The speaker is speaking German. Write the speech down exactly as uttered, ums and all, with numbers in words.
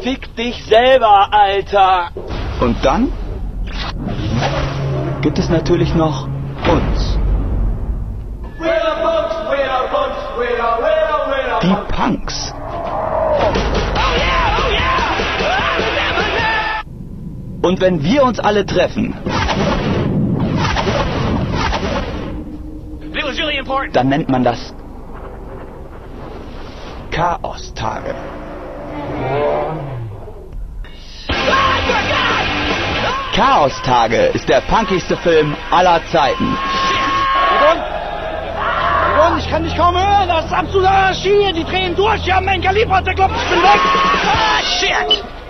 Fick dich selber, Alter! Und dann gibt es natürlich noch uns. Die Punks. Und wenn wir uns alle treffen, dann nennt man das Chaos-Tage. Chaos-Tage ist der punkigste Film aller Zeiten. Ich kann dich kaum hören, das ist absoluter Anarchie, die drehen durch, die haben einen Kaliber zerkloppt, ich bin weg! Ah, shit!